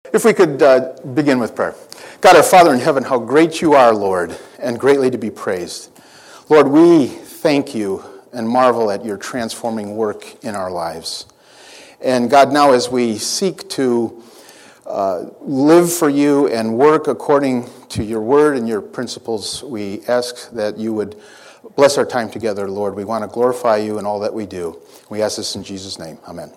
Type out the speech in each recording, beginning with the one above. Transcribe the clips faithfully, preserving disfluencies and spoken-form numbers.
If we could uh, begin with prayer. God, our Father in heaven, how great you are, Lord, and greatly to be praised. Lord, we thank you and marvel at your transforming work in our lives. And God, now as we seek to uh, live for you and work according to your word and your principles, we ask that you would bless our time together, Lord. We want to glorify you in all that we do. We ask this in Jesus' name. Amen.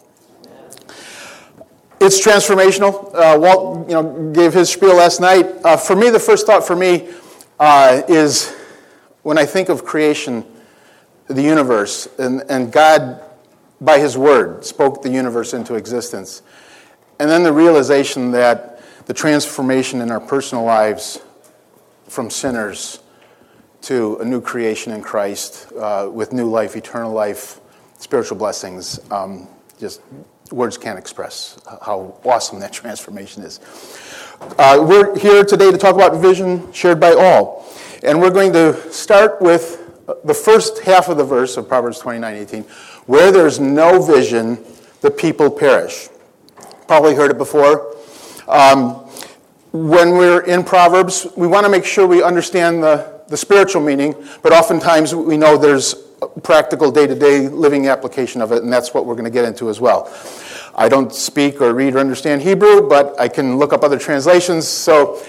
It's transformational. Uh, Walt, you know, gave his spiel last night. Uh, for me, the first thought for me uh, is when I think of creation, the universe, and, and God, by his word, spoke the universe into existence. And then the realization that the transformation in our personal lives from sinners to a new creation in Christ uh, with new life, eternal life, spiritual blessings, um, just words can't express how awesome that transformation is. Uh, we're here today to talk about vision shared by all. And we're going to start with the first half of the verse of Proverbs twenty-nine eighteen. Where there's no vision, the people perish. Probably heard it before. Um, when we're in Proverbs, we want to make sure we understand the, the spiritual meaning, but oftentimes we know there's a practical day-to-day living application of it, and that's what we're going to get into as well. I don't speak or read or understand Hebrew, but I can look up other translations. So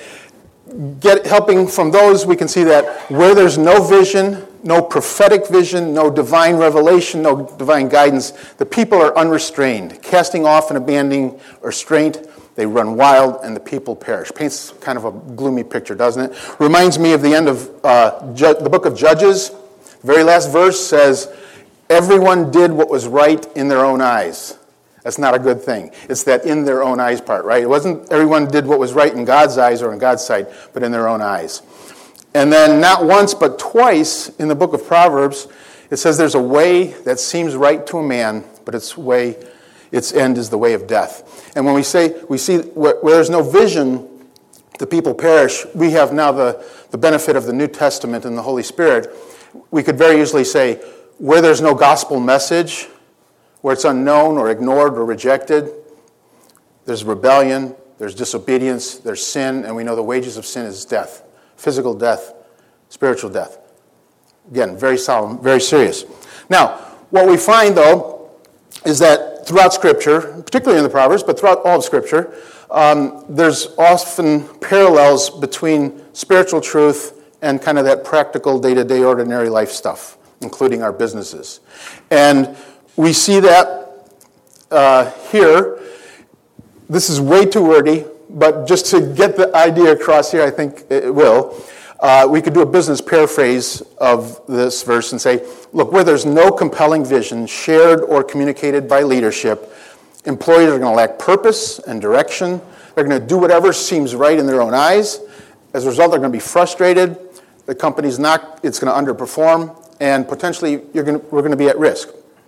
get helping from those, we can see that where there's no vision, no prophetic vision, no divine revelation, no divine guidance, the people are unrestrained, casting off and abandoning restraint. They run wild, and the people perish. Paints kind of a gloomy picture, doesn't it? Reminds me of the end of uh, Ju- the book of Judges. The very last verse says, everyone did what was right in their own eyes. That's not a good thing. It's that in their own eyes part, right? It wasn't everyone did what was right in God's eyes or in God's sight, but in their own eyes. And then not once, but twice in the book of Proverbs, it says there's a way that seems right to a man, but its way, its end is the way of death. And when we say, we see where, where there's no vision, the people perish, we have now the, the benefit of the New Testament and the Holy Spirit. We could very easily say, where there's no gospel message, where it's unknown or ignored or rejected, there's rebellion, there's disobedience, there's sin, and we know the wages of sin is death. Physical death, spiritual death. Again, very solemn, very serious. Now, what we find, though, is that throughout Scripture, particularly in the Proverbs, but throughout all of Scripture, um, there's often parallels between spiritual truth and kind of that practical, day-to-day, ordinary life stuff, including our businesses. And we see that uh, here. This is way too wordy, but just to get the idea across here, I think it will. Uh, we could do a business paraphrase of this verse and say, look, where there's no compelling vision shared or communicated by leadership, employees are going to lack purpose and direction. They're going to do whatever seems right in their own eyes. As a result, they're going to be frustrated. The company's not, it's going to underperform, and potentially you're going to, we're going to be at risk.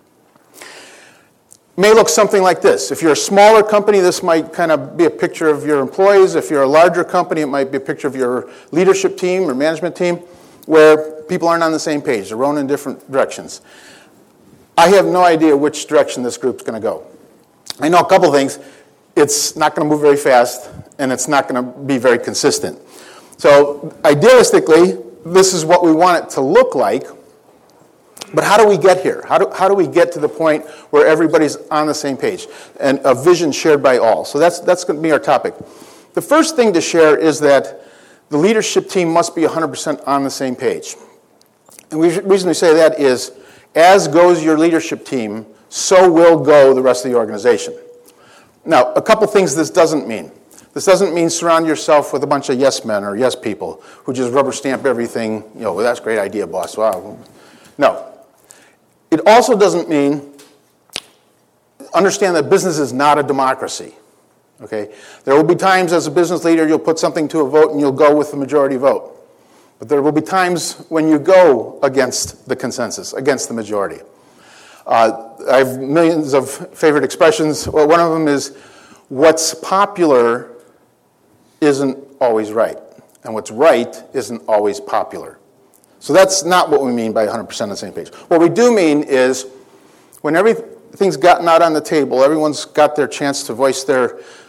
May look something like this. If you're a smaller company, this might kind of be a picture of your employees. If you're a larger company, it might be a picture of your leadership team or management team where people aren't on the same page. They're rowing in different directions. I have no idea which direction this group's going to go. I know a couple things. It's not going to move very fast, and it's not going to be very consistent. So idealistically, this is what we want it to look like. But how do we get here? How do, how do we get to the point where everybody's on the same page and a vision shared by all? So that's, that's going to be our topic. The first thing to share is that the leadership team must be one hundred percent on the same page. And the reason we say that is, as goes your leadership team, so will go the rest of the organization. Now, a couple things this doesn't mean. This doesn't mean surround yourself with a bunch of yes men or yes people who just rubber stamp everything. You know, well, that's a great idea, boss. Wow. No. It also doesn't mean, understand that business is not a democracy, okay? There will be times as a business leader you'll put something to a vote and you'll go with the majority vote. But there will be times when you go against the consensus, against the majority. Uh, I have millions of favorite expressions. Well, one of them is, what's popular isn't always right, and what's right isn't always popular. So that's not what we mean by one hundred percent on the same page. What we do mean is when everything's gotten out on the table, everyone's got their chance to voice their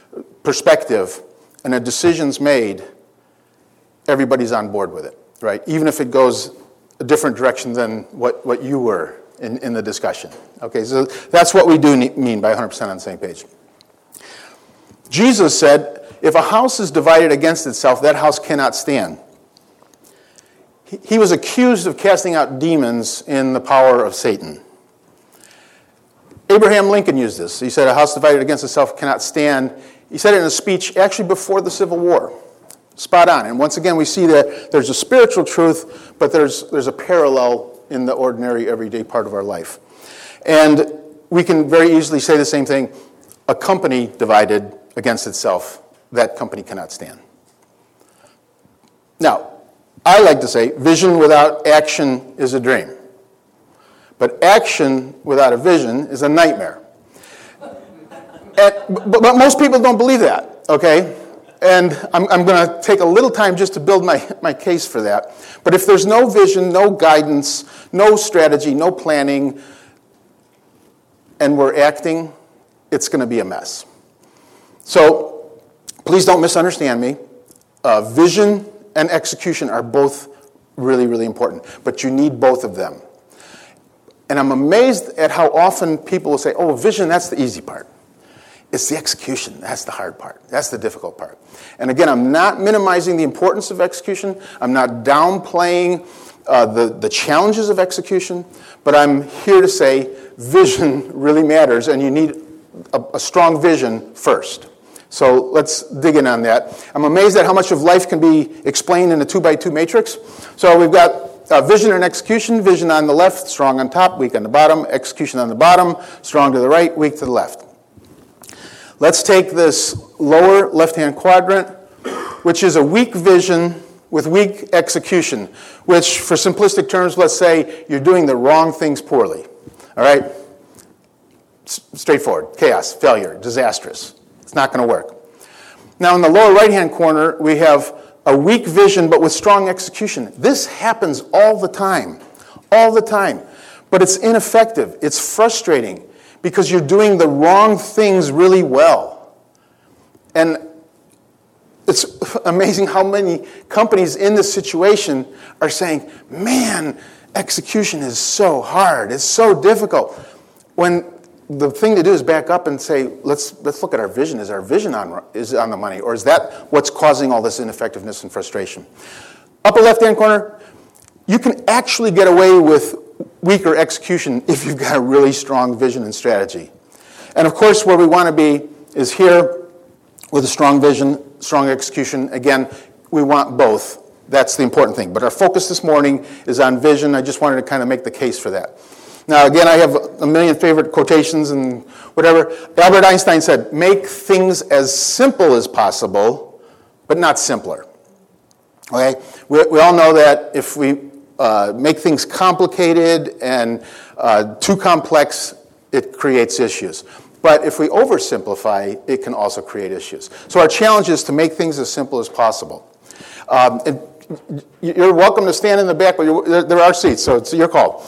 perspective and a decision's made, everybody's on board with it, right? Even if it goes a different direction than what, what you were in, in the discussion. Okay, so that's what we do mean by one hundred percent on the same page. Jesus said, if a house is divided against itself, that house cannot stand. He, he was accused of casting out demons in the power of Satan. Abraham Lincoln used this. He said, a house divided against itself cannot stand. He said it in a speech actually before the Civil War. Spot on. And once again, we see that there's a spiritual truth, but there's, there's a parallel in the ordinary, everyday part of our life. And we can very easily say the same thing. A company divided against itself, that company cannot stand. Now, I like to say, vision without action is a dream. But action without a vision is a nightmare. And, but, but most people don't believe that, okay? And I'm, I'm going to take a little time just to build my, my case for that. But if there's no vision, no guidance, no strategy, no planning, and we're acting, it's going to be a mess. So please don't misunderstand me. Uh, vision and execution are both really, really important. But you need both of them. And I'm amazed at how often people will say, oh, vision, that's the easy part. It's the execution. That's the hard part. That's the difficult part. And again, I'm not minimizing the importance of execution. I'm not downplaying uh, the, the challenges of execution. But I'm here to say vision really matters, and you need a, a strong vision first. So let's dig in on that. I'm amazed at how much of life can be explained in a two by two matrix. So we've got uh, vision and execution. Vision on the left, strong on top, weak on the bottom. Execution on the bottom, strong to the right, weak to the left. Let's take this lower left-hand quadrant, which is a weak vision with weak execution, which, for simplistic terms, let's say you're doing the wrong things poorly. All right? S- straightforward. Chaos, failure, disastrous. It's not going to work. Now, in the lower right-hand corner, we have a weak vision but with strong execution. This happens all the time, all the time. But it's ineffective. It's frustrating because you're doing the wrong things really well. And it's amazing how many companies in this situation are saying, man, execution is so hard. It's so difficult. When the thing to do is back up and say, let's let's look at our vision. Is our vision on is on the money? Or is that what's causing all this ineffectiveness and frustration? Upper left-hand corner, you can actually get away with weaker execution if you've got a really strong vision and strategy. And of course, where we want to be is here with a strong vision, strong execution. Again, we want both. That's the important thing. But our focus this morning is on vision. I just wanted to kind of make the case for that. Now, again, I have a million favorite quotations and whatever. Albert Einstein said, make things as simple as possible, but not simpler. Okay? We, we all know that if we uh, make things complicated and uh, too complex, it creates issues. But if we oversimplify, it can also create issues. So our challenge is to make things as simple as possible. Um, and you're welcome to stand in the back, but you're, there are seats, so it's your call.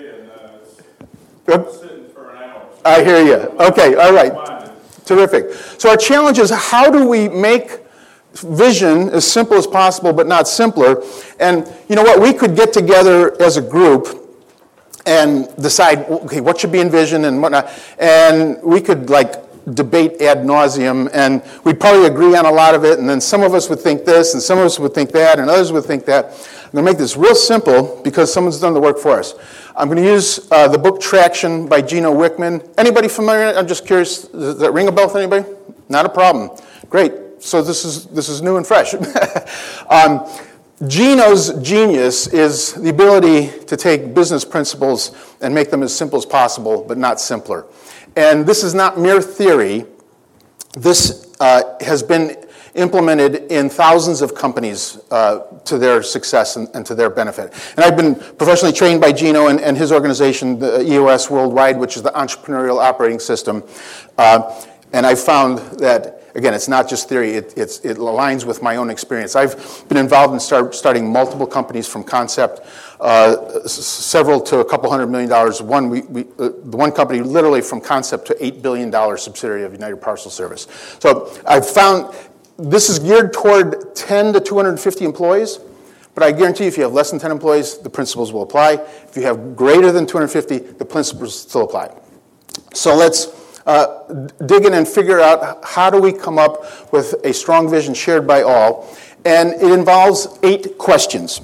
Good. I hear you. Okay, all right. Terrific. So our challenge is, how do we make vision as simple as possible, but not simpler? And you know what? We could get together as a group and decide, okay, what should be in vision and whatnot. And we could like debate ad nauseum, and we'd probably agree on a lot of it. And then some of us would think this, and some of us would think that, and others would think that. I'm going to make this real simple because someone's done the work for us. I'm going to use uh, the book Traction by Gino Wickman. Anybody familiar? I'm just curious. Does that ring a bell with anybody? Not a problem. Great. So this is this is new and fresh. um, Gino's genius is the ability to take business principles and make them as simple as possible, but not simpler. And this is not mere theory. This uh, has been implemented in thousands of companies uh, to their success and, and to their benefit. And I've been professionally trained by Gino and, and his organization, the E O S Worldwide, which is the Entrepreneurial Operating System. Uh, and I found that Again, it's not just theory, it, it's, it aligns with my own experience. I've been involved in start, starting multiple companies from concept, uh, s- several to a couple hundred million dollars. One, we, we, uh, the one company literally from concept to eight billion dollars subsidiary of United Parcel Service. So I've found this is geared toward ten to two hundred fifty employees, but I guarantee you if you have less than ten employees, the principles will apply. If you have greater than two hundred fifty, the principles still apply. So let's Uh, dig in and figure out how do we come up with a strong vision shared by all. And it involves eight questions.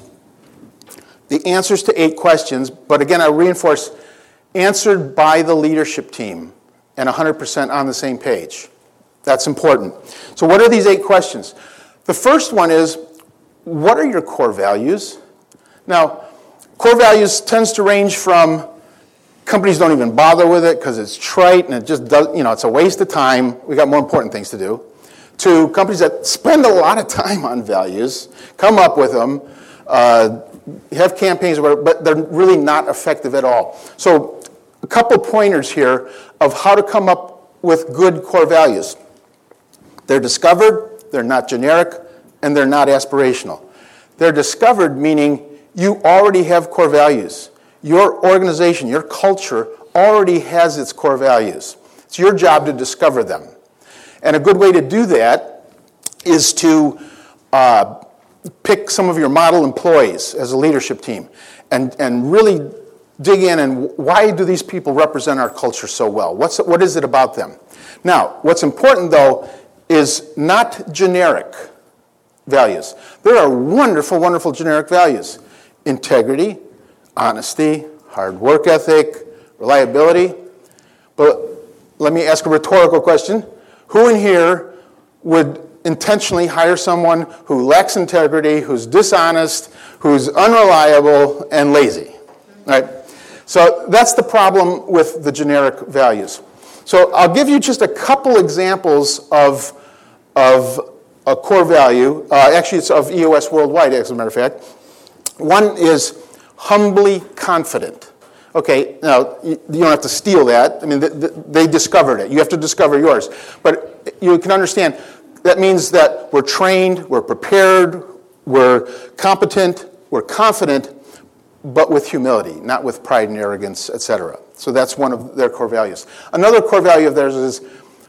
The answers to eight questions, but again, I reinforce, answered by the leadership team and one hundred percent on the same page. That's important. So what are these eight questions? The first one is, what are your core values? Now, core values tends to range from companies don't even bother with it because it's trite and it just does, you know, it's a waste of time. We got more important things to do. To companies that spend a lot of time on values, come up with them, uh, have campaigns, or whatever, but they're really not effective at all. So a couple pointers here of how to come up with good core values. They're discovered, they're not generic, and they're not aspirational. They're discovered meaning you already have core values. Your organization, your culture already has its core values. It's your job to discover them. And a good way to do that is to uh, pick some of your model employees as a leadership team and, and really dig in and why do these people represent our culture so well? What's, what is it about them? Now, what's important though is not generic values. There are wonderful, wonderful generic values. Integrity, honesty, hard work ethic, reliability. But let me ask a rhetorical question. Who in here would intentionally hire someone who lacks integrity, who's dishonest, who's unreliable, and lazy? Right? So that's the problem with the generic values. So I'll give you just a couple examples of, of a core value. Uh, actually, it's of E O S worldwide, as a matter of fact. One is humbly confident. Okay, now, you don't have to steal that. I mean, they discovered it. You have to discover yours. But you can understand, that means that we're trained, we're prepared, we're competent, we're confident, but with humility, not with pride and arrogance, et cetera. So that's one of their core values. Another core value of theirs is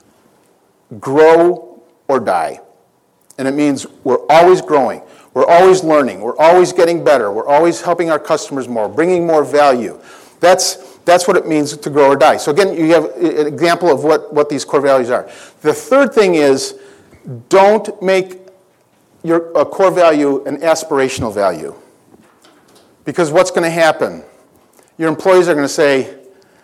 grow or die. And it means we're always growing. We're always learning. We're always getting better. We're always helping our customers more, bringing more value. That's, that's what it means to grow or die. So again, you have an example of what, what these core values are. The third thing is don't make your a core value an aspirational value. Because what's going to happen? Your employees are going to say,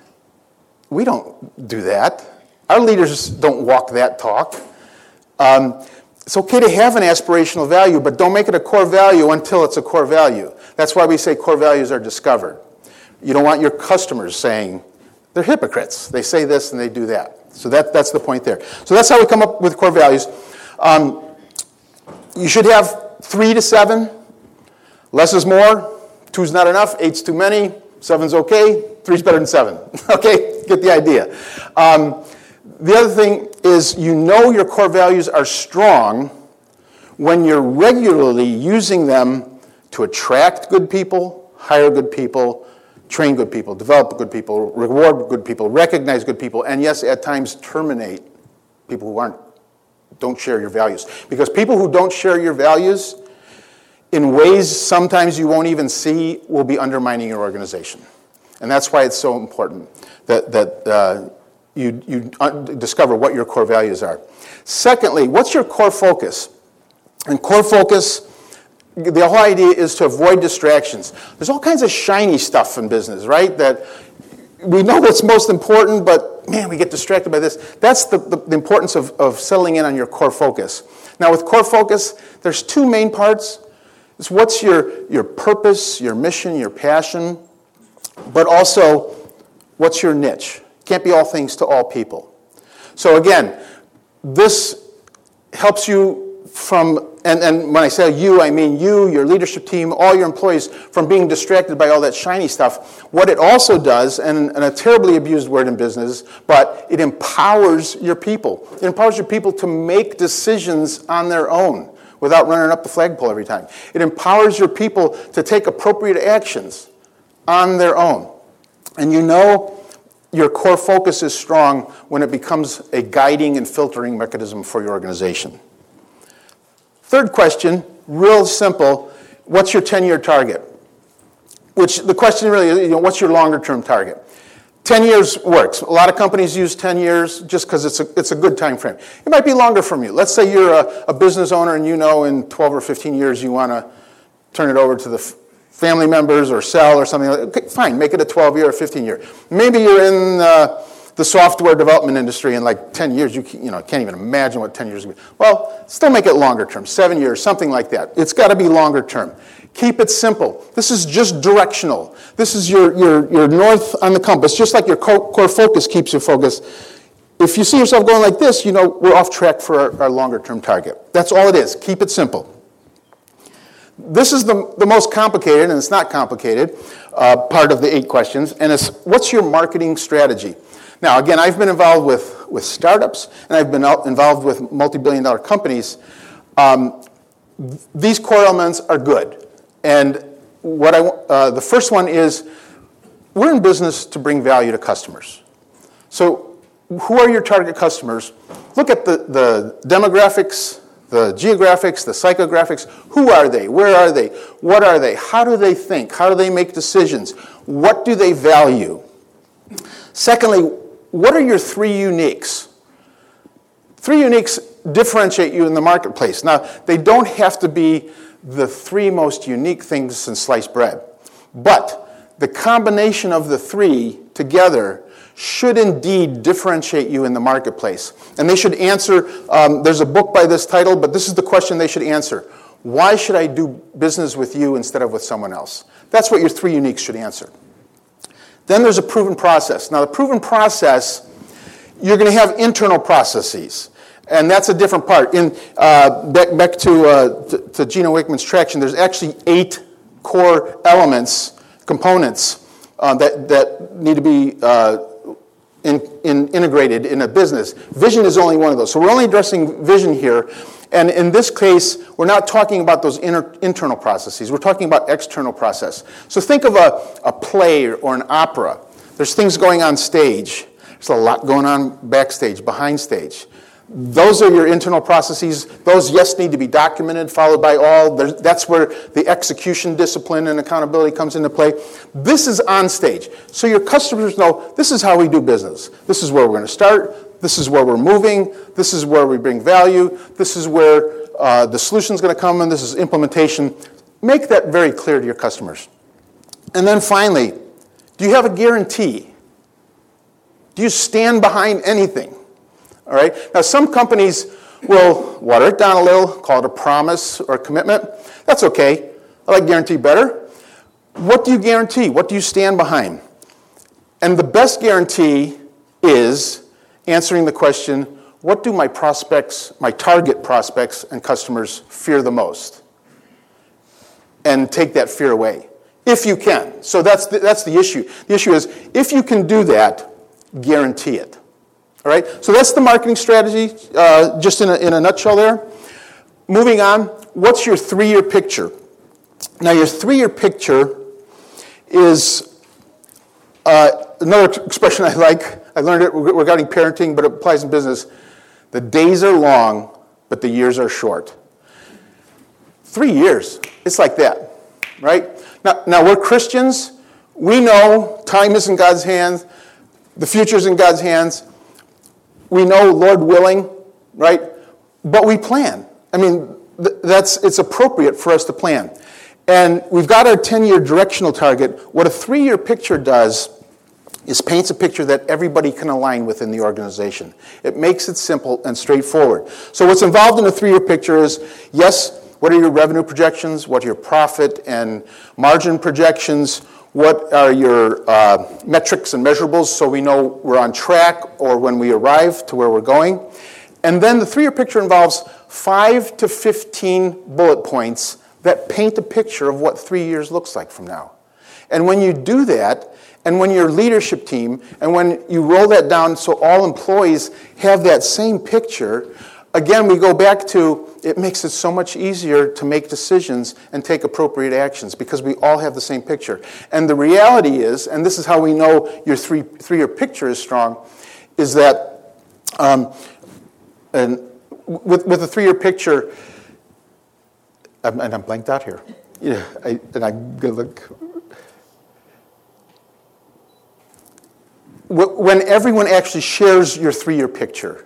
we don't do that. Our leaders don't walk that talk. Um, It's okay to have an aspirational value, but don't make it a core value until it's a core value. That's why we say core values are discovered. You don't want your customers saying, they're hypocrites. They say this and they do that. So that, that's the point there. So that's how we come up with core values. Um, you should have three to seven. Less is more. Two's not enough. Eight's too many. Seven's okay. Three's better than seven. Okay? Get the idea. Um, The other thing is you know your core values are strong when you're regularly using them to attract good people, hire good people, train good people, develop good people, reward good people, recognize good people, and yes, at times terminate people who aren't, don't share your values. Because people who don't share your values in ways sometimes you won't even see will be undermining your organization. And that's why it's so important that, that uh, You, you discover what your core values are. Secondly, what's your core focus? And core focus, the whole idea is to avoid distractions. There's all kinds of shiny stuff in business, right? That we know what's most important, but man, we get distracted by this. That's the, the, the importance of, of settling in on your core focus. Now with core focus, there's two main parts. It's what's your, your purpose, your mission, your passion, but also what's your niche? Can't be all things to all people. So again, this helps you from and, and when I say you, I mean you, your leadership team, all your employees, from being distracted by all that shiny stuff. What it also does, and, and a terribly abused word in business, but it empowers your people. It empowers your people to make decisions on their own without running up the flagpole every time. It empowers your people to take appropriate actions on their own. And you know your core focus is strong when it becomes a guiding and filtering mechanism for your organization. Third question, real simple, what's your ten-year target? Which the question really is, you know, what's your longer-term target? ten years works. A lot of companies use ten years just because it's a, it's a good time frame. It might be longer from you. Let's say you're a, a business owner and you know in twelve or fifteen years you want to turn it over to the f- family members or sell or something like that. Okay, fine, make it a twelve-year or fifteen-year. Maybe you're in uh, the software development industry in like ten years. You, you know, can't even imagine what ten years would be. Well, still make it longer term, seven years, something like that. It's got to be longer term. Keep it simple. This is just directional. This is your, your, your north on the compass, just like your core, core focus keeps you focused. If you see yourself going like this, you know we're off track for our, our longer-term target. That's all it is. Keep it simple. This is the, the most complicated, and it's not complicated, uh, part of the eight questions, and it's what's your marketing strategy? Now, again, I've been involved with, with startups, and I've been out involved with multi-billion dollar companies. Um, these core elements are good. And what I uh, the first one is, we're in business to bring value to customers. So who are your target customers? Look at the, the demographics, the geographics, the psychographics. Who are they? Where are they? What are they? How do they think? How do they make decisions? What do they value? Secondly, what are your three uniques? Three uniques differentiate you in the marketplace. Now, they don't have to be the three most unique things in sliced bread. But the combination of the three together should indeed differentiate you in the marketplace. And they should answer, um, there's a book by this title, but this is the question they should answer. Why should I do business with you instead of with someone else? That's what your three uniques should answer. Then there's a proven process. Now, the proven process, you're going to have internal processes. And that's a different part. In uh, back, back to, uh, to, to Gino Wickman's traction, there's actually eight core elements, components, uh, that, that need to be uh, in, in integrated in a business. Vision is only one of those. So we're only addressing vision here. And in this case, we're not talking about those inner, internal processes. We're talking about external process. So think of a, a play or an opera. There's things going on stage. There's a lot going on backstage, behind stage. Those are your internal processes. Those, yes, need to be documented, followed by all. There's, that's where the execution discipline and accountability comes into play. This is on stage. So your customers know this is how we do business. This is where we're going to start. This is where we're moving. This is where we bring value. This is where uh, the solution is going to come, and this is implementation. Make that very clear to your customers. And then finally, do you have a guarantee? Do you stand behind anything? All right. Now, some companies will water it down a little, call it a promise or a commitment. That's okay. I like guarantee better. What do you guarantee? What do you stand behind? And the best guarantee is answering the question, what do my prospects, my target prospects and customers fear the most? And take that fear away, if you can. So that's the, that's the issue. The issue is, if you can do that, guarantee it. All right, so that's the marketing strategy, uh, just in a, in a nutshell there. Moving on, what's your three-year picture? Now, your three-year picture is uh, another expression I like. I learned it regarding parenting, but it applies in business. The days are long, but the years are short. Three years, it's like that, right? Now, now we're Christians. We know time is in God's hands. The future's in God's hands. We know, Lord willing, right? But we plan. I mean, th- that's it's appropriate for us to plan. And we've got our ten-year directional target. What a three-year picture does is paints a picture that everybody can align with in the organization. It makes it simple and straightforward. So what's involved in a three-year picture is, yes, what are your revenue projections? What are your profit and margin projections? What are your uh, metrics and measurables so we know we're on track or when we arrive to where we're going? And then the three-year picture involves five to fifteen bullet points that paint a picture of what three years looks like from now. And when you do that, and when your leadership team, and when you roll that down so all employees have that same picture, again, we go back to, it makes it so much easier to make decisions and take appropriate actions because we all have the same picture. And the reality is, and this is how we know your three, three-year picture is strong, is that um, and with, with a three-year picture, I'm, and I'm blanked out here. Yeah, I, and I'm going to look. When everyone actually shares your three-year picture,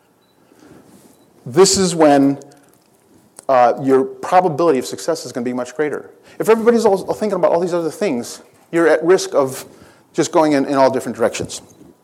this is when uh, your probability of success is going to be much greater. If everybody's all thinking about all these other things, you're at risk of just going in, in all different directions.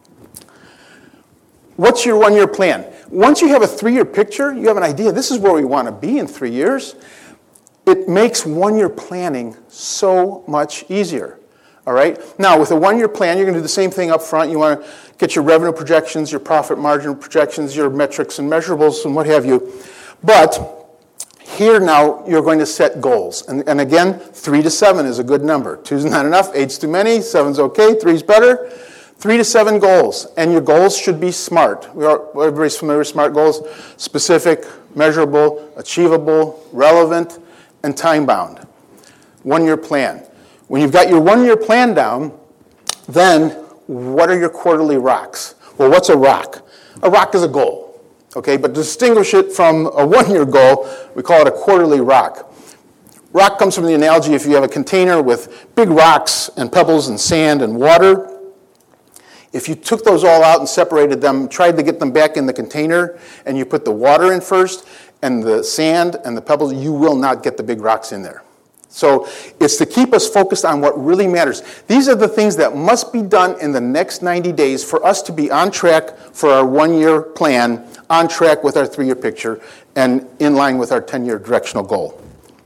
What's your one-year plan? Once you have a three-year picture, you have an idea, this is where we want to be in three years. It makes one-year planning so much easier. All right? Now, with a one-year plan, you're going to do the same thing up front. You want to get your revenue projections, your profit margin projections, your metrics and measurables, and what have you. But here now, you're going to set goals. And, and again, three to seven is a good number. Two's not enough, eight's too many, seven's okay, three's better. Three to seven goals, and your goals should be SMART. We are, everybody's familiar with SMART goals. Specific, measurable, achievable, relevant, and time-bound. One-year plan. When you've got your one-year plan down, then what are your quarterly rocks? Well, what's a rock? A rock is a goal, okay? But to distinguish it from a one-year goal, we call it a quarterly rock. Rock comes from the analogy if you have a container with big rocks and pebbles and sand and water. If you took those all out and separated them, tried to get them back in the container, and you put the water in first, and the sand and the pebbles, you will not get the big rocks in there. So it's to keep us focused on what really matters. These are the things that must be done in the next ninety days for us to be on track for our one-year plan, on track with our three-year picture, and in line with our ten-year directional goal.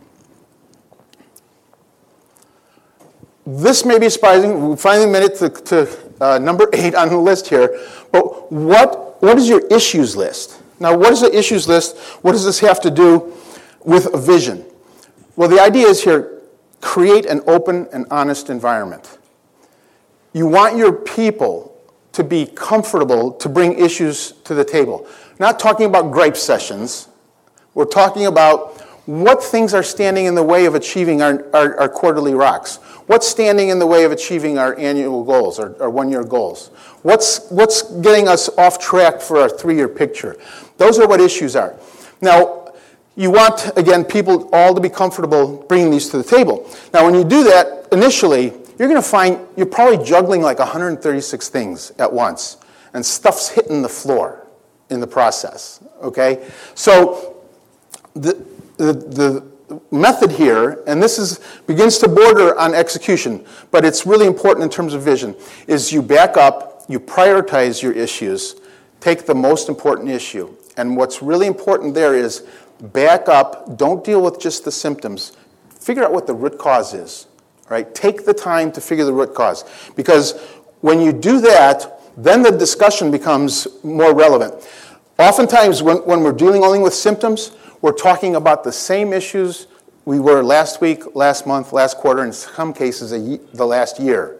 This may be surprising. We finally made it to, to uh, number eight on the list here. But what, what is your issues list? Now, what is the issues list? What does this have to do with a vision? Well, the idea is here, create an open and honest environment. You want your people to be comfortable to bring issues to the table. Not talking about gripe sessions. We're talking about what things are standing in the way of achieving our, our, our quarterly rocks. What's standing in the way of achieving our annual goals, our, our one-year goals? What's, what's getting us off track for our three-year picture? Those are what issues are. Now, you want, again, people all to be comfortable bringing these to the table. Now, when you do that, initially, you're going to find you're probably juggling like one hundred thirty-six things at once, and stuff's hitting the floor in the process, okay? So the, the, the method here, and this is begins to border on execution, but it's really important in terms of vision, is you back up, you prioritize your issues, take the most important issue. And what's really important there is back up, don't deal with just the symptoms. Figure out what the root cause is, right? Take the time to figure the root cause. Because when you do that, then the discussion becomes more relevant. Oftentimes, when, when we're dealing only with symptoms, we're talking about the same issues we were last week, last month, last quarter, in some cases, a, the last year.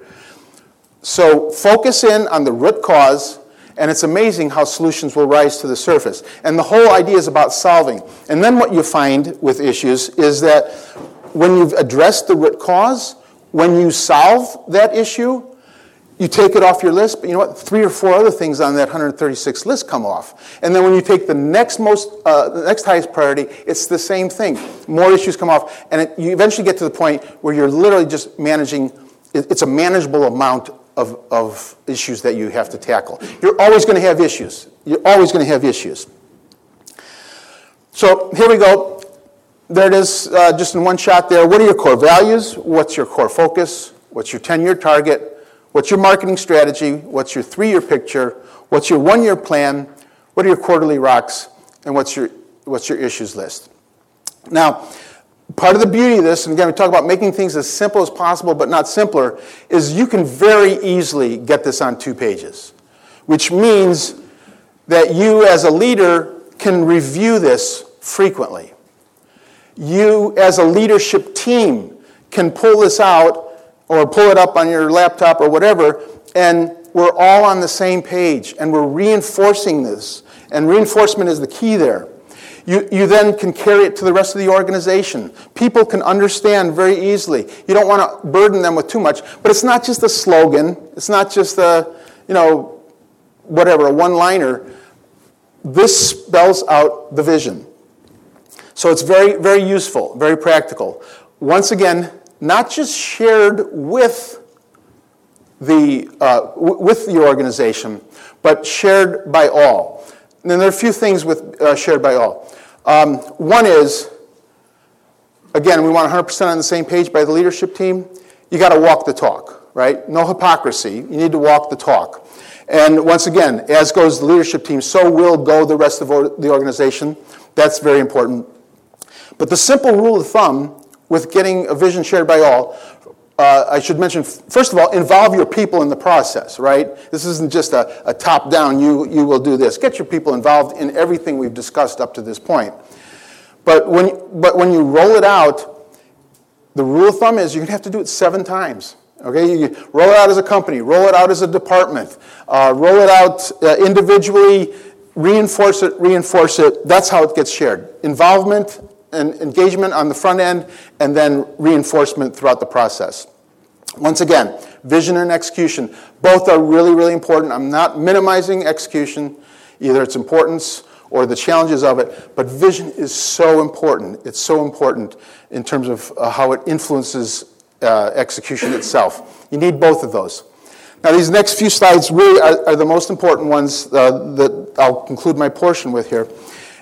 So focus in on the root cause, and it's amazing how solutions will rise to the surface. And the whole idea is about solving. And then what you find with issues is that when you've addressed the root cause, when you solve that issue, you take it off your list, but you know what? Three or four other things on that one hundred thirty-six list come off. And then when you take the next most, uh, the next highest priority, it's the same thing. More issues come off, and it, you eventually get to the point where you're literally just managing, it, it's a manageable amount of, of issues that you have to tackle. You're always going to have issues. You're always going to have issues. So here we go. There it is, uh, just in one shot there. What are your core values? What's your core focus? What's your ten-year target? What's your marketing strategy? What's your three-year picture? What's your one-year plan? What are your quarterly rocks? And what's your, what's your issues list? Now, part of the beauty of this, and again, we talk about making things as simple as possible but not simpler, is you can very easily get this on two pages, which means that you as a leader can review this frequently. You, as a leadership team, can pull this out or pull it up on your laptop or whatever, and we're all on the same page, and we're reinforcing this. And reinforcement is the key there. You, you then can carry it to the rest of the organization. People can understand very easily. You don't want to burden them with too much, but it's not just a slogan. It's not just a, you know, whatever, a one-liner. This spells out the vision. So it's very, very useful, very practical. Once again, not just shared with the uh, w- with the organization, but shared by all. And then there are a few things with uh, shared by all. Um, one is, again, we want one hundred percent on the same page by the leadership team. You got to walk the talk, right? No hypocrisy. You need to walk the talk. And once again, as goes the leadership team, so will go the rest of the organization. That's very important. But the simple rule of thumb with getting a vision shared by all, uh, I should mention, first of all, involve your people in the process, right? This isn't just a, a top-down, you, you will do this. Get your people involved in everything we've discussed up to this point. But when, but when you roll it out, the rule of thumb is you're going to have to do it seven times. Okay, you roll it out as a company, roll it out as a department, uh, roll it out uh, individually, reinforce it, reinforce it. That's how it gets shared. Involvement and engagement on the front end, and then reinforcement throughout the process. Once again, vision and execution, both are really, really important. I'm not minimizing execution, either its importance or the challenges of it, but vision is so important. It's so important in terms of uh, how it influences uh, execution itself. You need both of those. Now, these next few slides really are, are the most important ones uh, that I'll conclude my portion with here.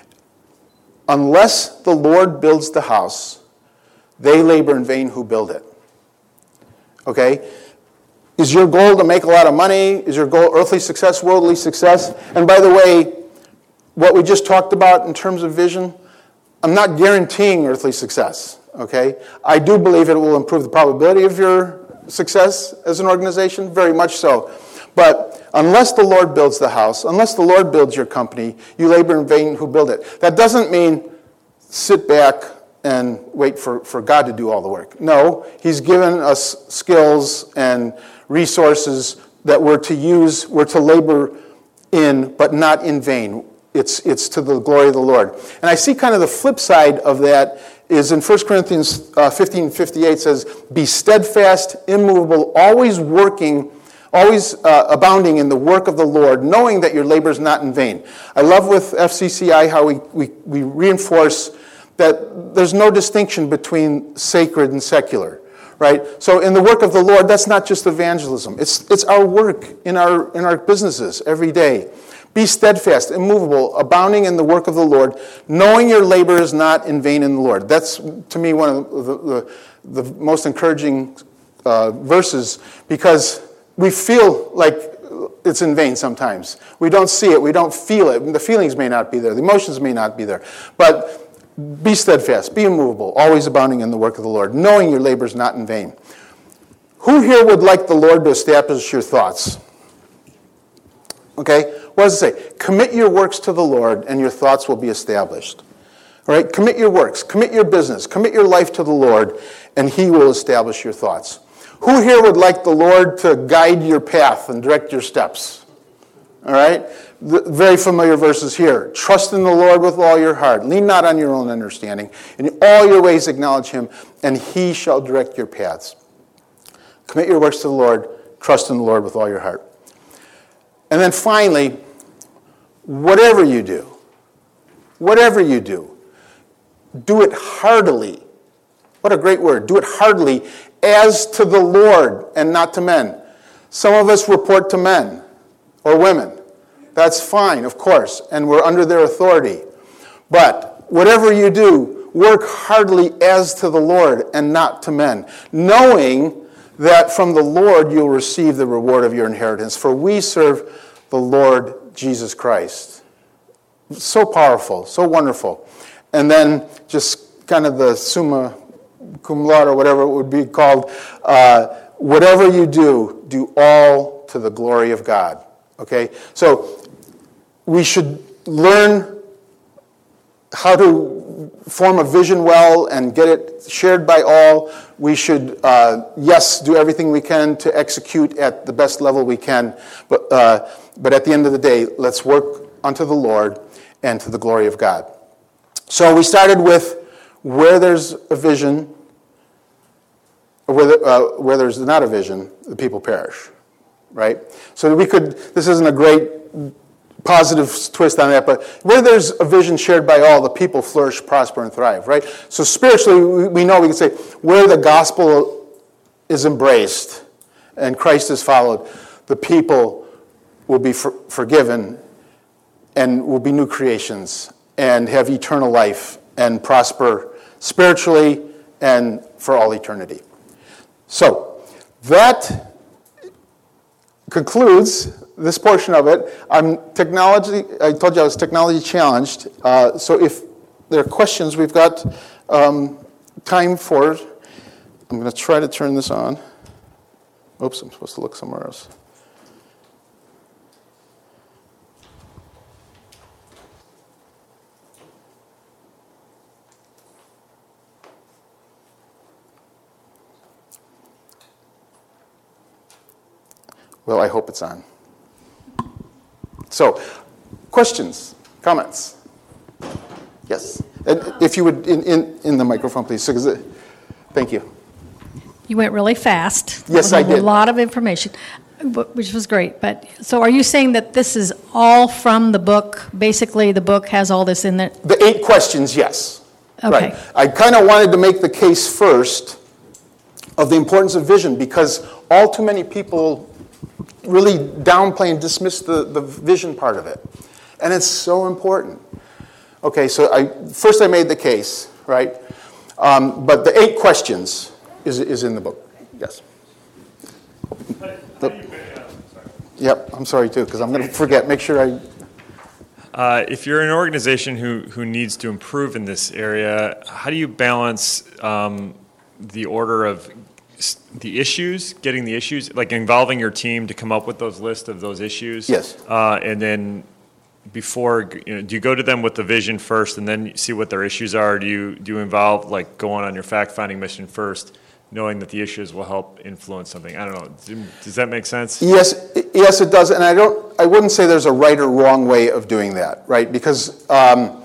Unless the Lord builds the house, they labor in vain who build it. Okay? Is your goal to make a lot of money? Is your goal earthly success, worldly success? And by the way, what we just talked about in terms of vision, I'm not guaranteeing earthly success. Okay? I do believe it will improve the probability of your success as an organization, very much so. But unless the Lord builds the house, unless the Lord builds your company, you labor in vain who build it. That doesn't mean sit back and wait for, for God to do all the work. No, He's given us skills and resources that we're to use, we're to labor in, but not in vain. It's, it's to the glory of the Lord. And I see kind of the flip side of that is in First Corinthians uh, fifteen fifty-eight says, be steadfast, immovable, always working, always uh, abounding in the work of the Lord, knowing that your labor is not in vain. I love with F C C I how we, we, we reinforce that there's no distinction between sacred and secular, right? So in the work of the Lord, that's not just evangelism. It's, it's our work in our, in our businesses every day. Be steadfast, immovable, abounding in the work of the Lord, knowing your labor is not in vain in the Lord. That's, to me, one of the, the, the most encouraging uh, verses, because we feel like it's in vain sometimes. We don't see it. We don't feel it. The feelings may not be there. The emotions may not be there. But be steadfast. Be immovable. Always abounding in the work of the Lord, knowing your labor is not in vain. Who here would like the Lord to establish your thoughts? Okay? What does it say? Commit your works to the Lord, and your thoughts will be established. All right? Commit your works. Commit your business. Commit your life to the Lord, and He will establish your thoughts. Who here would like the Lord to guide your path and direct your steps? All right? The very familiar verses here. Trust in the Lord with all your heart. Lean not on your own understanding. In all your ways acknowledge Him, and He shall direct your paths. Commit your works to the Lord. Trust in the Lord with all your heart. And then finally, whatever you do, whatever you do, do it heartily. What a great word. Do it heartily as to the Lord and not to men. Some of us report to men or women. That's fine, of course, and we're under their authority. But whatever you do, work heartily as to the Lord and not to men, knowing that from the Lord you'll receive the reward of your inheritance, for we serve the Lord Jesus Christ. So powerful, so wonderful. And then just kind of the summa cum laude, or whatever it would be called, uh, whatever you do, do all to the glory of God. Okay? So we should learn how to form a vision well and get it shared by all. We should, uh, yes, do everything we can to execute at the best level we can. But, uh, but at the end of the day, let's work unto the Lord and to the glory of God. So we started with where there's a vision, or where, the, uh, where there's not a vision, the people perish, right? So we could, this isn't a great positive twist on that, but where there's a vision shared by all, the people flourish, prosper, and thrive, right? So spiritually, we know we can say where the gospel is embraced and Christ is followed, the people will be for, forgiven and will be new creations and have eternal life and prosper spiritually and for all eternity. So that concludes this portion of it. I'm technology, I told you I was technology challenged, uh, so if there are questions, we've got um, time for it. I'm going to try to turn this on. Oops, I'm supposed to look somewhere else. Well, I hope it's on. So, questions, comments? Yes. And if you would, in, in, in the microphone, please. So, it, thank you. You went really fast. Yes, I did. A lot of information, which was great. But so are you saying that this is all from the book? Basically, the book has all this in it? The eight questions, yes. Okay. Right. I kind of wanted to make the case first of the importance of vision because all too many people really downplay and dismiss the, the vision part of it. And it's so important. Okay, so I first I made the case, right? Um, but the eight questions is, is in the book. Yes. The, yep, I'm sorry too, because I'm going to forget. Make sure I... Uh, if you're an organization who, who needs to improve in this area, how do you balance um, the order of the issues, getting the issues, like involving your team to come up with those lists of those issues? Yes. Uh, and then before, you know, do you go to them with the vision first and then see what their issues are? Do you do you involve, like, going on your fact-finding mission first, knowing that the issues will help influence something? I don't know. Does that make sense? Yes, yes, it does. And I don't. I wouldn't say there's a right or wrong way of doing that, right? Because um,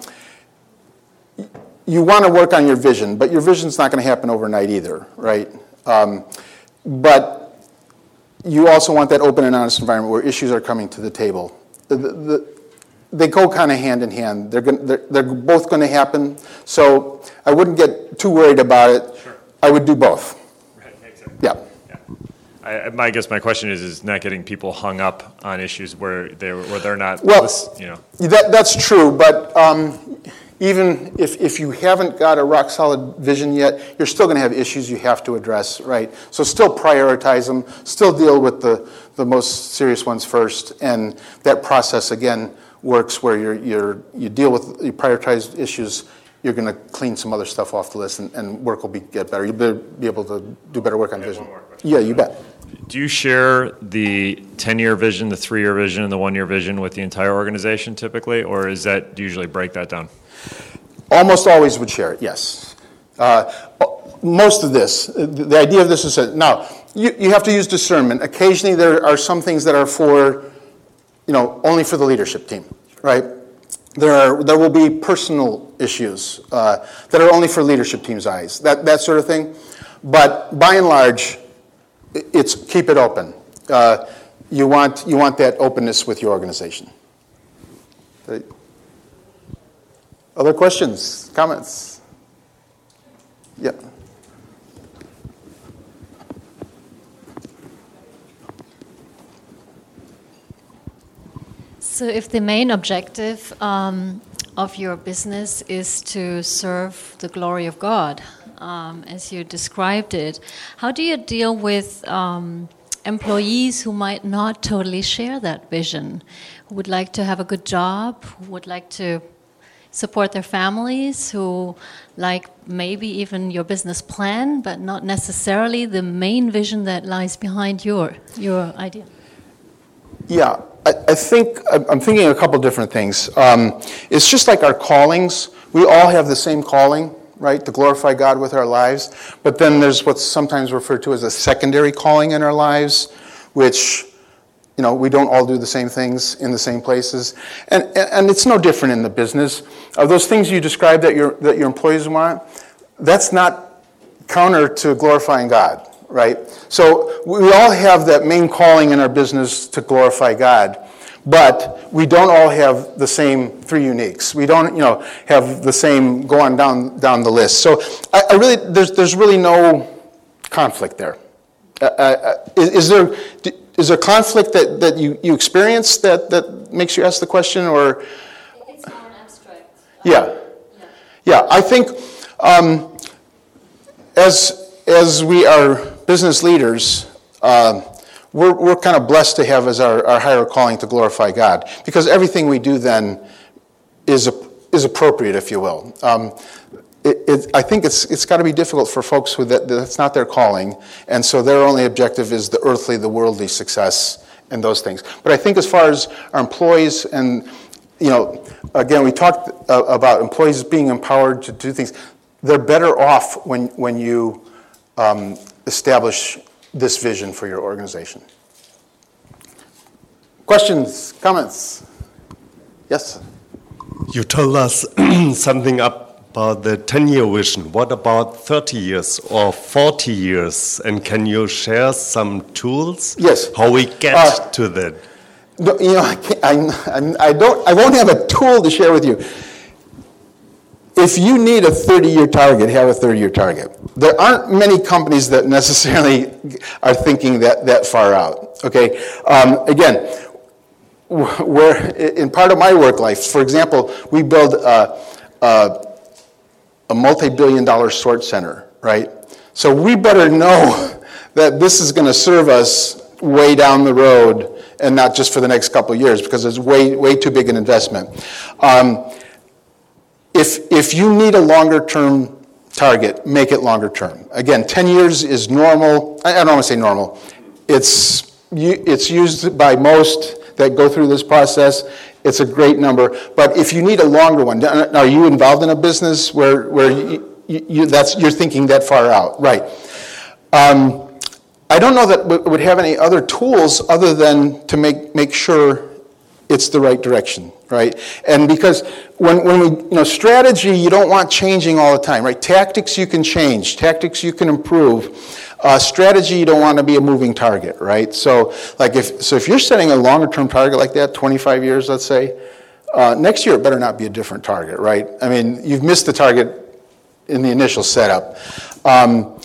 you want to work on your vision, but your vision's not going to happen overnight either, right? Um, but you also want that open and honest environment where issues are coming to the table. The, the, they go kind of hand in hand. They're, gonna, they're, they're both going to happen. So I wouldn't get too worried about it. Sure. I would do both. Right, exactly. Yeah. I, I guess my question is, is not getting people hung up on issues where they're, where they're not, well, you know. That, that's true, but um, even if, if you haven't got a rock solid vision yet, you're still going to have issues you have to address, right? So still prioritize them, still deal with the, the most serious ones first, and that process, again, works where you're, you're, you deal with, you prioritize issues, you're going to clean some other stuff off the list, and, and work will be, get better. You'll be able to do better work on vision. Yeah, you bet. Do you share the ten-year vision, the three-year vision, and the one-year vision with the entire organization typically, or is that, do you usually break that down? Almost always would share it, yes. Uh, most of this, the idea of this is that, now, you, you have to use discernment. Occasionally there are some things that are for, you know, only for the leadership team, right? There are, there will be personal issues uh, that are only for leadership team's eyes, that, that sort of thing. But by and large, it's keep it open. Uh, you want you want that openness with your organization. Okay. Other questions, comments? Yeah. So if the main objective um, of your business is to serve the glory of God, um, as you described it, how do you deal with um, employees who might not totally share that vision, who would like to have a good job, who would like to support their families, who like maybe even your business plan, but not necessarily the main vision that lies behind your your idea? Yeah, I, I think I'm thinking a couple different things. Um, it's just like our callings. we all have the same calling, right, to glorify God with our lives. But then there's what's sometimes referred to as a secondary calling in our lives, which, you know, we don't all do the same things in the same places. And and it's no different in the business. Of those things you described that your that your employees want, that's not counter to glorifying God, right? So we all have that main calling in our business to glorify God. But we don't all have the same three uniques. We don't, you know, have the same go on down down the list. So I, I really, there's there's really no conflict there. Uh, uh, is, is there is there conflict that, that you, you experience that, that makes you ask the question, or? It's more abstract. Yeah, yeah. yeah I think um, as as we are business leaders. Uh, We're, we're kind of blessed to have as our, our higher calling to glorify God, because everything we do then is is appropriate, if you will. Um, it, it, I think it's it's got to be difficult for folks who that, that's not their calling, and so their only objective is the earthly, the worldly success and those things. But I think as far as our employees, and you know, again, we talked uh, about employees being empowered to do things. They're better off when when you um, establish this vision for your organization. Questions, comments? Yes? You told us something about the ten-year vision. What about thirty years or forty years? And can you share some tools? Yes. How we get Uh, to that? No, you know, I, can't, I, I don't. I won't have a tool to share with you. If you need a thirty-year target, have a thirty-year target. There aren't many companies that necessarily are thinking that, that far out, okay? Um, again, where in part of my work life, for example, we build a, a, a multi-billion dollar sort center, right? So we better know that this is going to serve us way down the road and not just for the next couple of years, because it's way, way too big an investment. Um, If if you need a longer-term target, make it longer term. Again, ten years is normal. I don't want to say normal. It's it's used by most that go through this process. It's a great number. But if you need a longer one, are you involved in a business where where you, you that's you're thinking that far out, right? Um, I don't know that we would have any other tools other than to make make sure it's the right direction, right? And because when, when we, you know, strategy, you don't want changing all the time, right? Tactics you can change, tactics you can improve. Uh, strategy, you don't want to be a moving target, right? So, like if so, if you're setting a longer-term target like that, twenty-five years, let's say, uh, next year it better not be a different target, right? I mean, you've missed the target in the initial setup. Um,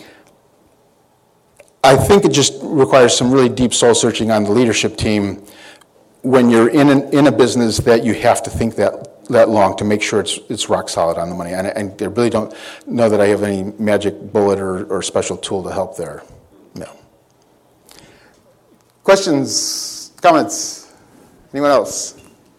I think it just requires some really deep soul searching on the leadership team when you're in an, in a business that you have to think that that long to make sure it's it's rock solid on the money. And, and I really don't know that I have any magic bullet or, or special tool to help there. No. Questions, comments? Anyone else?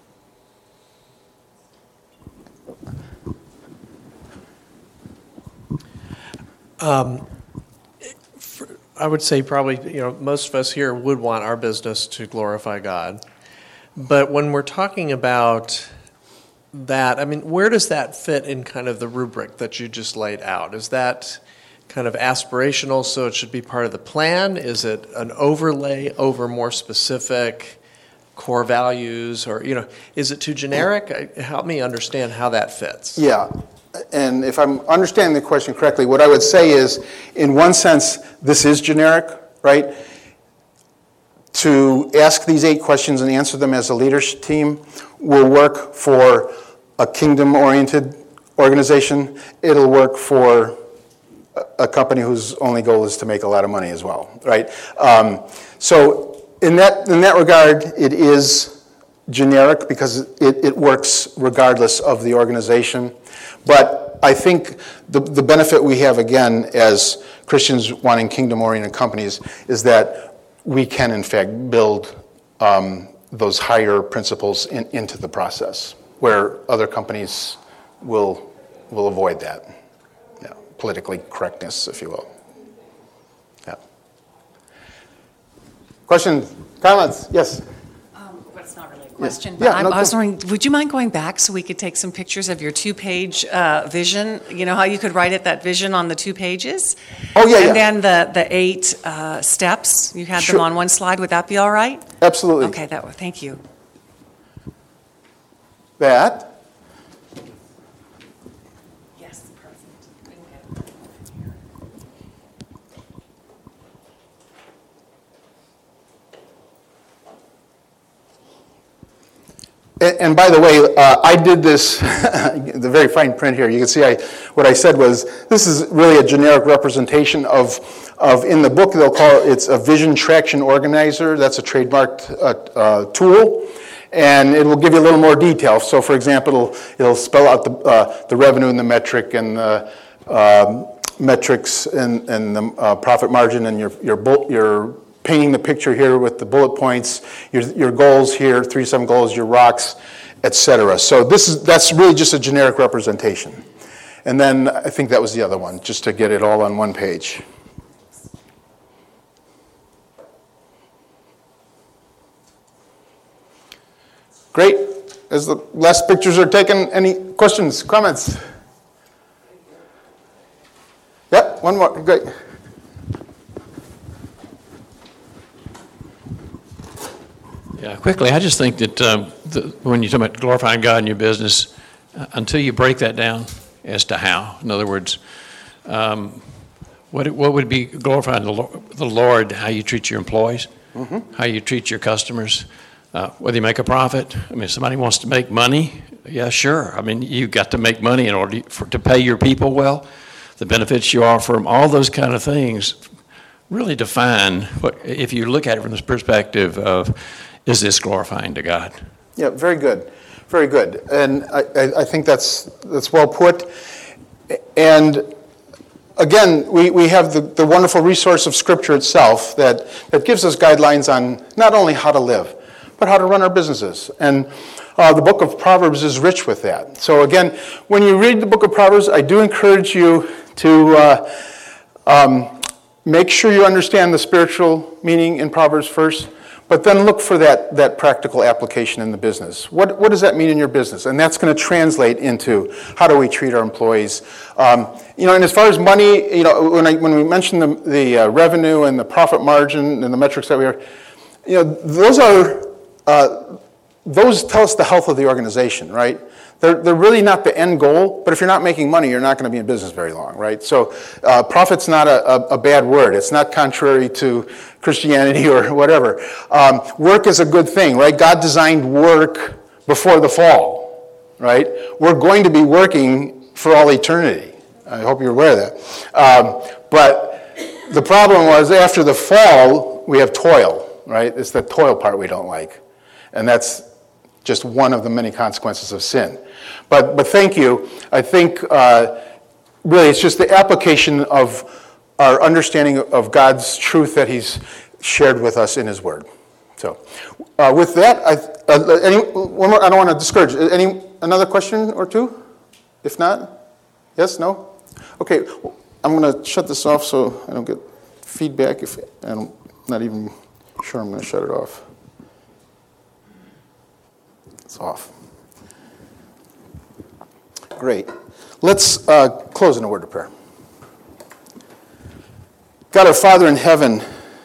Um, for, I would say probably, you know, most of us here would want our business to glorify God. But when we're talking about that, I mean, where does that fit in kind of the rubric that you just laid out? Is that kind of aspirational, so it should be part of the plan? Is it an overlay over more specific core values? Or, you know, is it too generic? Help me understand how that fits. Yeah. And if I'm understanding the question correctly, what I would say is, in one sense, this is generic, right? To ask these eight questions and answer them as a leadership team will work for a kingdom-oriented organization. It'll work for a company whose only goal is to make a lot of money as well, right? Um, so in that in that regard, it is generic because it, it works regardless of the organization. But I think the, the benefit we have, again, as Christians wanting kingdom-oriented companies, is that we can, in fact, build um, those higher principles in, into the process, where other companies will will avoid that. Yeah, politically correctness, if you will. Yeah. Questions, comments? Yes. Um, but it's not really a question. Yeah, I, no, I was go. wondering, would you mind going back so we could take some pictures of your two-page uh, vision? You know how you could write it, that vision on the two pages? Oh, yeah, And yeah. then the, the eight uh, steps, you had Sure. them on one slide. Would that be all right? Absolutely. Okay, that would, thank you. That. Yes, perfect. And, and by the way, uh, I did this, the very fine print here, you can see I, what I said was, this is really a generic representation of, of in the book, they'll call it, it's a vision traction organizer. That's a trademarked uh, uh, tool. And it will give you a little more detail. So for example, it'll, it'll spell out the, uh, the revenue and the metric and the um, metrics and, and the uh, profit margin and your, your, bull, your painting the picture here with the bullet points, your, your goals here, three seven goals, your rocks, et cetera. So this is, that's really just a generic representation. And then I think that was the other one, just to get it all on one page. Great. As the last pictures are taken, any questions, comments? Yep, one more. Great. Yeah, quickly, I just think that um, the, when you talk about glorifying God in your business, uh, until you break that down as to how, in other words, um, what it, what would be glorifying the Lord, the Lord, how you treat your employees, mm-hmm. how you treat your customers, uh, whether you make a profit. I mean, if somebody wants to make money, yeah, sure. I mean, you've got to make money in order for, to pay your people well, the benefits you offer them, all those kind of things really define what, if you look at it from this perspective of, is this glorifying to God? Yeah, very good, very good, and I, I, I think that's that's well put. And again, we, we have the, the wonderful resource of Scripture itself that, that gives us guidelines on not only how to live, but how to run our businesses. And uh, the book of Proverbs is rich with that. So again, when you read the book of Proverbs, I do encourage you to uh, um, make sure you understand the spiritual meaning in Proverbs first, but then look for that, that practical application in the business. What, what does that mean in your business? And that's going to translate into how do we treat our employees. Um, you know, and as far as money, you know, when, I, when we mentioned the, the uh, revenue and the profit margin and the metrics that we are, you know, those are, uh, those tell us the health of the organization, right? They're, they're really not the end goal, but if you're not making money, you're not going to be in business very long, right? So uh, profit's not a, a, a bad word. It's not contrary to Christianity or whatever. Um, work is a good thing, right? God designed work before the fall, right? We're going to be working for all eternity. I hope you're aware of that. Um, but the problem was after the fall, we have toil, right? It's the toil part we don't like. And that's just one of the many consequences of sin. But but thank you. I think uh, really it's just the application of our understanding of God's truth that He's shared with us in His Word. So uh, with that, I, uh, any, one more, I don't want to discourage. Any another question or two? If not, yes, no? Okay, I'm going to shut this off so I don't get feedback. If I'm not even sure I'm going to shut it off. It's off. Great. Let's uh, close in a word of prayer. God, our Father in heaven,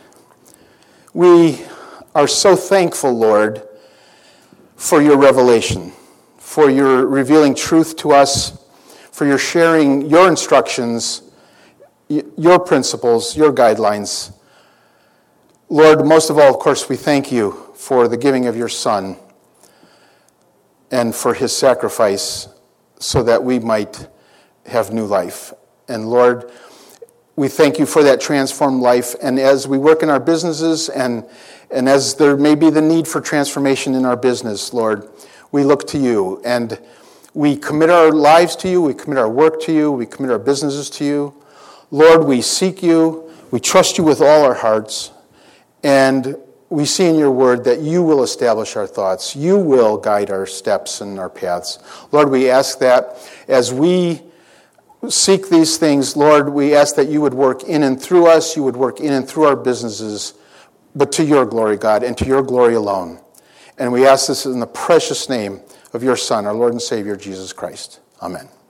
we are so thankful, Lord, for your revelation, for your revealing truth to us, for your sharing your instructions, your principles, your guidelines. Lord, most of all, of course, we thank you for the giving of your Son and for his sacrifice so that we might have new life. And Lord, we thank you for that transformed life. And as we work in our businesses and, and as there may be the need for transformation in our business, Lord, we look to you and we commit our lives to you, we commit our work to you, we commit our businesses to you. Lord, we seek you, we trust you with all our hearts, and we see in your word that you will establish our thoughts. You will guide our steps and our paths. Lord, we ask that as we seek these things, Lord, we ask that you would work in and through us, you would work in and through our businesses, but to your glory, God, and to your glory alone. And we ask this in the precious name of your Son, our Lord and Savior, Jesus Christ. Amen.